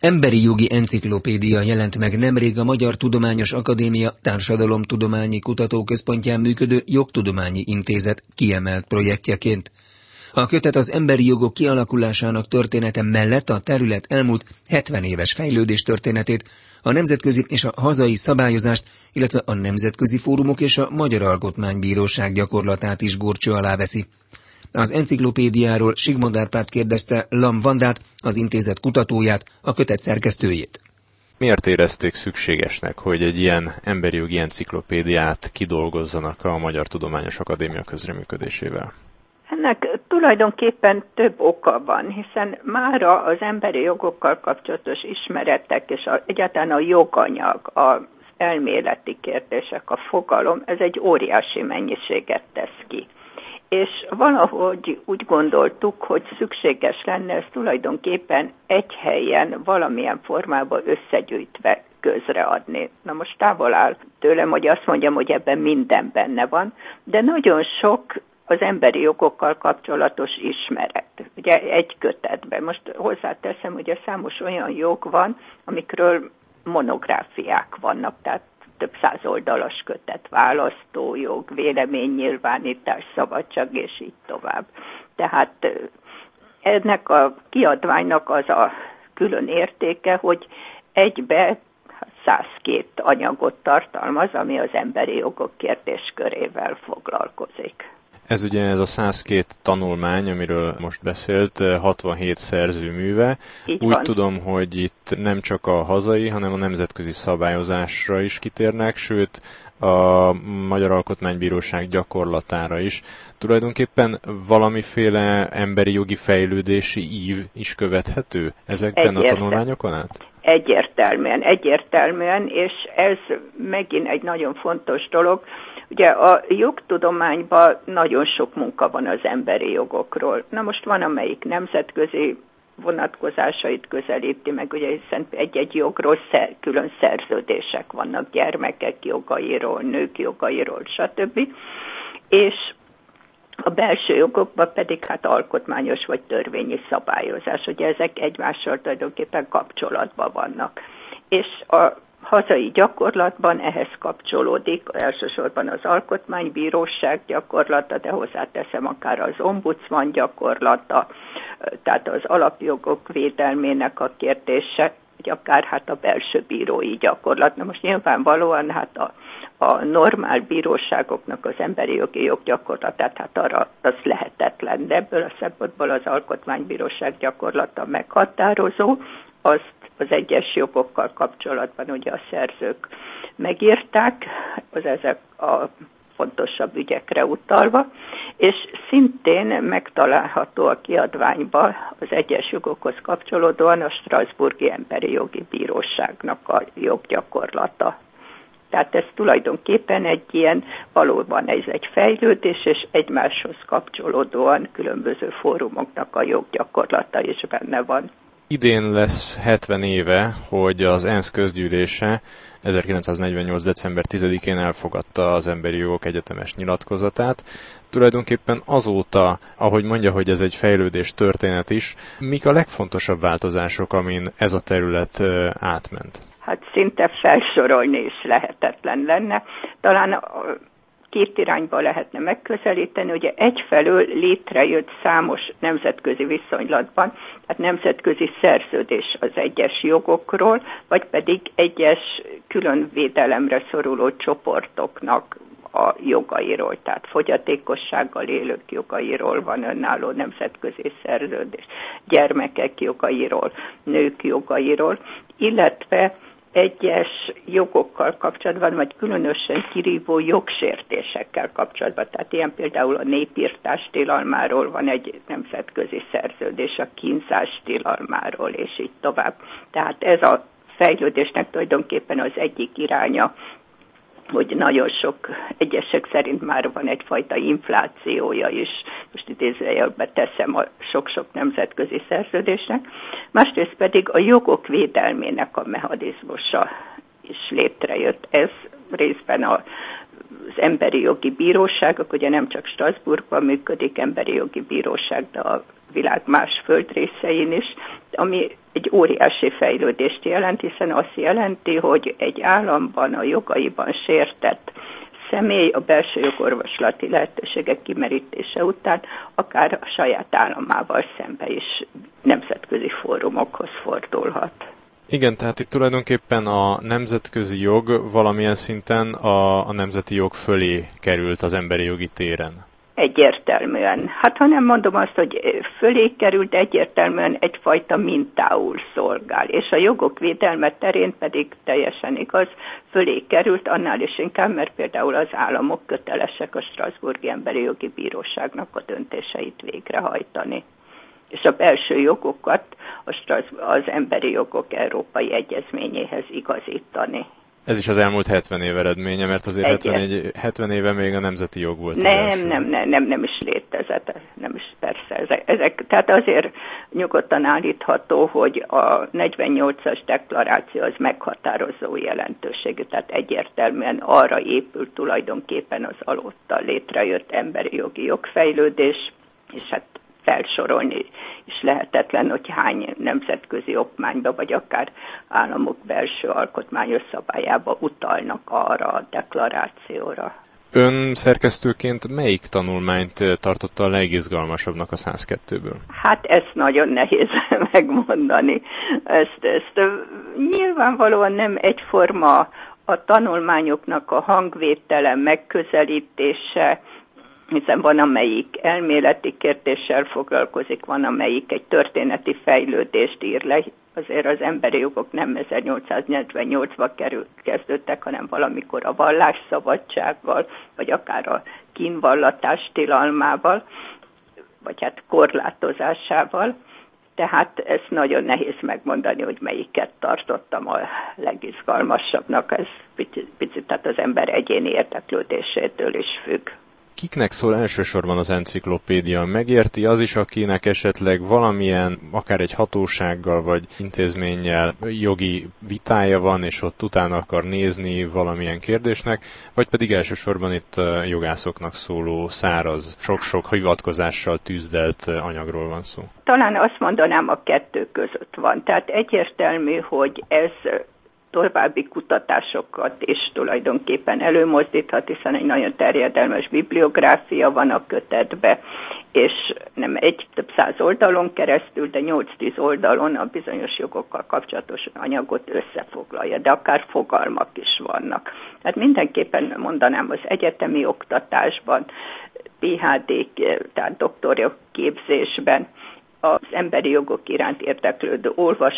Emberi jogi enciklopédia jelent meg nemrég a Magyar Tudományos Akadémia Társadalomtudományi Kutatóközpontján működő Jogtudományi Intézet kiemelt projektjeként. A kötet az emberi jogok kialakulásának története mellett a terület elmúlt 70 éves fejlődés történetét, a nemzetközi és a hazai szabályozást, illetve a nemzetközi fórumok és a Magyar Alkotmánybíróság gyakorlatát is górcső alá veszi. Az enciklopédiáról Sigmond Árpád kérdezte Lam Vandát, az intézet kutatóját, a kötet szerkesztőjét. Miért érezték szükségesnek, hogy egy ilyen emberi jogi enciklopédiát kidolgozzanak a Magyar Tudományos Akadémia közreműködésével? Ennek tulajdonképpen több oka van, hiszen mára az emberi jogokkal kapcsolatos ismeretek és egyáltalán a joganyag, az elméleti kérdések, a fogalom, ez egy óriási mennyiséget tesz ki. És valahogy úgy gondoltuk, hogy szükséges lenne ezt tulajdonképpen egy helyen valamilyen formában összegyűjtve közreadni. Na most távol áll tőlem, hogy azt mondjam, hogy ebben minden benne van, de nagyon sok az emberi jogokkal kapcsolatos ismeret. Ugye egy kötetben. Most hozzáteszem, hogy számos olyan jog van, amikről monográfiák vannak, tehát több 100 oldalas kötet, választójog, véleménynyilvánítás, szabadság, és így tovább. Tehát ennek a kiadványnak az a külön értéke, hogy egybe 102 anyagot tartalmaz, ami az emberi jogok kérdéskörével foglalkozik. Ez ugye ez a 102 tanulmány, amiről most beszélt, 67 szerzőműve. Úgy tudom, hogy itt nem csak a hazai, hanem a nemzetközi szabályozásra is kitérnek, sőt a Magyar Alkotmánybíróság gyakorlatára is. Tulajdonképpen valamiféle emberi jogi fejlődési ív is követhető ezekben a tanulmányokon át? Egyértelműen, és ez megint egy nagyon fontos dolog. Ugye a jogtudományban nagyon sok munka van az emberi jogokról. Na most van, amelyik nemzetközi vonatkozásait közelíti meg, ugye hiszen egy-egy jogról külön szerződések vannak, gyermekek jogairól, nők jogairól, stb. És a belső jogokban pedig alkotmányos vagy törvényi szabályozás, ugye ezek egymással tulajdonképpen kapcsolatban vannak. És a hazai gyakorlatban ehhez kapcsolódik elsősorban az alkotmánybíróság gyakorlata, de hozzáteszem akár az ombudsman gyakorlata, tehát az alapjogok védelmének a kérdése, vagy akár a belső bírói gyakorlat. Na most nyilvánvalóan a normál bíróságoknak az emberi jogi joggyakorlatát, arra az lehetetlen, de ebből a szempontból az alkotmánybíróság gyakorlata meghatározó, azt az egyes jogokkal kapcsolatban ugye a szerzők megírták, ezek a fontosabb ügyekre utalva, és szintén megtalálható a kiadványban az egyes jogokhoz kapcsolódóan a Strasbourgi Emberi Jogi Bíróságnak a joggyakorlata. Tehát ez tulajdonképpen egy ilyen, valóban ez egy fejlődés, és egymáshoz kapcsolódóan különböző fórumoknak a joggyakorlata is benne van. Idén lesz 70 éve, hogy az ENSZ közgyűlése 1948. december 10-én elfogadta az emberi jogok egyetemes nyilatkozatát. Tulajdonképpen azóta, ahogy mondja, hogy ez egy fejlődés történet is, mik a legfontosabb változások, amin ez a terület átment? Szinte felsorolni is lehetetlen lenne. Talán két irányba lehetne megközelíteni, ugye egyfelől létrejött számos nemzetközi viszonylatban, tehát nemzetközi szerződés az egyes jogokról, vagy pedig egyes külön védelemre szoruló csoportoknak a jogairól, tehát fogyatékossággal élők jogairól van önálló nemzetközi szerződés, gyermekek jogairól, nők jogairól, illetve egyes jogokkal kapcsolatban, vagy különösen kirívó jogsértésekkel kapcsolatban. Tehát ilyen például a népirtás tilalmáról van egy nemzetközi szerződés, a kínzás tilalmáról, és így tovább. Tehát ez a fejlődésnek tulajdonképpen az egyik iránya, hogy nagyon sok, egyesek szerint már van egyfajta inflációja is, most idézőjelbe teszem a sok-sok nemzetközi szerződésnek, másrészt pedig a jogok védelmének a mechanizmusa is létrejött. Ez részben a emberi jogi bíróságok, ugye nem csak Strasbourgban működik emberi jogi bíróság, de a világ más földrészein is, ami egy óriási fejlődést jelent, hiszen azt jelenti, hogy egy államban a jogaiban sértett személy a belső jogorvoslati lehetőségek kimerítése után akár a saját államával szembe is nemzetközi fórumokhoz fordulhat. Igen, tehát itt tulajdonképpen a nemzetközi jog valamilyen szinten a nemzeti jog fölé került az emberi jogi téren. Egyértelműen. Hát ha nem mondom azt, hogy fölé került, egyértelműen egyfajta mintául szolgál. És a jogok védelme terén pedig teljesen igaz, fölé került, annál is inkább, mert például az államok kötelesek a Strasbourgi Emberi Jogi Bíróságnak a döntéseit végrehajtani. És a belső jogokat az emberi jogok európai egyezményéhez igazítani. Ez is az elmúlt 70 év eredménye, mert azért 70 éve még a nemzeti jog volt. Nem is létezett, nem is persze. Ezek, tehát azért nyugodtan állítható, hogy a 48-as deklaráció az meghatározó jelentőségű, tehát egyértelműen arra épül tulajdonképpen az alatta létrejött emberi jogi jogfejlődés, és hát felsorolni is lehetetlen, hogy hány nemzetközi okmányba, vagy akár államok belső alkotmányos szabályába utalnak arra a deklarációra. Ön szerkesztőként melyik tanulmányt tartotta a legizgalmasabbnak a 102-ből? Hát ezt nagyon nehéz megmondani. Ezt nyilvánvalóan nem egyforma a tanulmányoknak a hangvétele, megközelítése, hiszen van, amelyik elméleti kérdéssel foglalkozik, van, amelyik egy történeti fejlődést ír le. Azért az emberi jogok nem 1848-ban kezdődtek, hanem valamikor a vallásszabadsággal, vagy akár a kínvallatás tilalmával, vagy hát korlátozásával. Tehát ezt nagyon nehéz megmondani, hogy melyiket tartottam a legizgalmasabbnak. Ez picit tehát az ember egyéni érdeklődésétől is függ. Kiknek szól elsősorban az enciklopédia? Megérti az is, akinek esetleg valamilyen, akár egy hatósággal vagy intézménnyel jogi vitája van, és ott utána akar nézni valamilyen kérdésnek, vagy pedig elsősorban itt jogászoknak szóló száraz, sok-sok hivatkozással tűzdelt anyagról van szó? Talán azt mondanám, a kettő között van. Tehát egyértelmű, hogy ez további kutatásokat is tulajdonképpen előmozdíthat, hiszen egy nagyon terjedelmes bibliográfia van a kötetbe, és nem több száz oldalon keresztül, de 8-10 oldalon a bizonyos jogokkal kapcsolatos anyagot összefoglalja, de akár fogalmak is vannak. Tehát mindenképpen mondanám, az egyetemi oktatásban, PhD, tehát doktorképzésben az emberi jogok iránt érdeklődő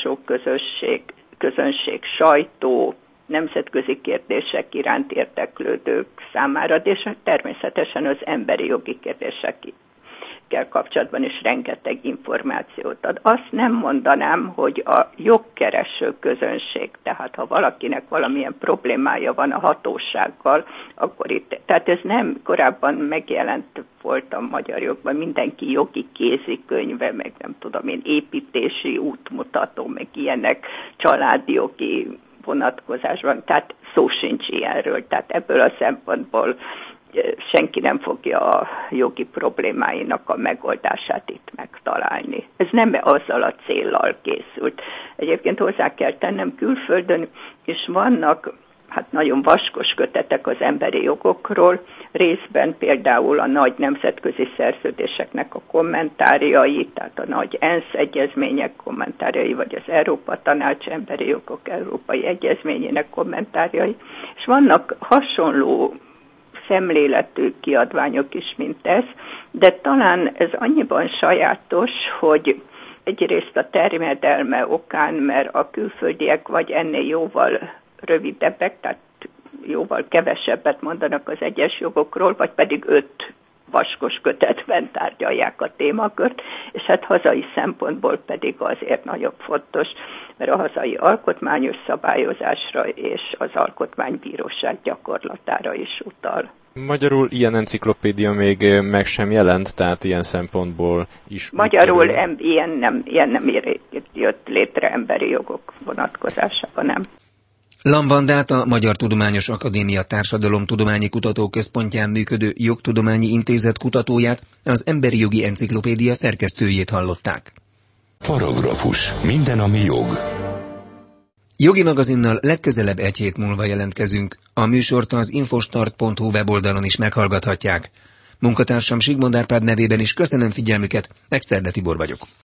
olvasóközönség, sajtó, nemzetközi kérdések iránt érdeklődők számára, és természetesen az emberi jogi kérdésekkel kapcsolatban is rengeteg információt ad. Azt nem mondanám, hogy a jogkereső közönség, tehát ha valakinek valamilyen problémája van a hatósággal, akkor itt, tehát ez nem korábban megjelent volt a magyar jogban, mindenki jogi kézikönyve, meg nem tudom én, építési útmutató, meg ilyenek, családi jogi vonatkozásban, tehát szó sincs ilyenről, tehát ebből a szempontból senki nem fogja a jogi problémáinak a megoldását itt megtalálni. Ez nem azzal a céllal készült. Egyébként hozzá kell tennem, külföldön is vannak nagyon vaskos kötetek az emberi jogokról, részben például a nagy nemzetközi szerződéseknek a kommentárjai, tehát a nagy ENSZ egyezmények kommentárjai, vagy az Európa Tanács emberi jogok európai egyezményének kommentárjai, és vannak hasonló szemléletű kiadványok is, mint ez, de talán ez annyiban sajátos, hogy egyrészt a terjedelme okán, mert a külföldiek vagy ennél jóval rövidebbek, tehát jóval kevesebbet mondanak az egyes jogokról, vagy pedig 5 vaskos kötetben tárgyalják a témakört, és hát hazai szempontból pedig azért nagyon fontos, mert a hazai alkotmányos szabályozásra és az alkotmánybíróság gyakorlatára is utal. Magyarul ilyen enciklopédia még meg sem jelent, tehát ilyen szempontból is... Magyarul ilyen nem jött létre emberi jogok vonatkozásában, nem. Lamvandát, a Magyar Tudományos Akadémia Társadalomtudományi Kutatóközpontján működő Jogtudományi Intézet kutatóját, az Emberi Jogi Enciklopédia szerkesztőjét hallották. Paragrafus. Minden, ami jog. Jogi magazinnal legközelebb egy hét múlva jelentkezünk. A műsort az infostart.hu weboldalon is meghallgathatják. Munkatársam Sigmond Árpád nevében is köszönöm figyelmüket, Exterde Tibor vagyok.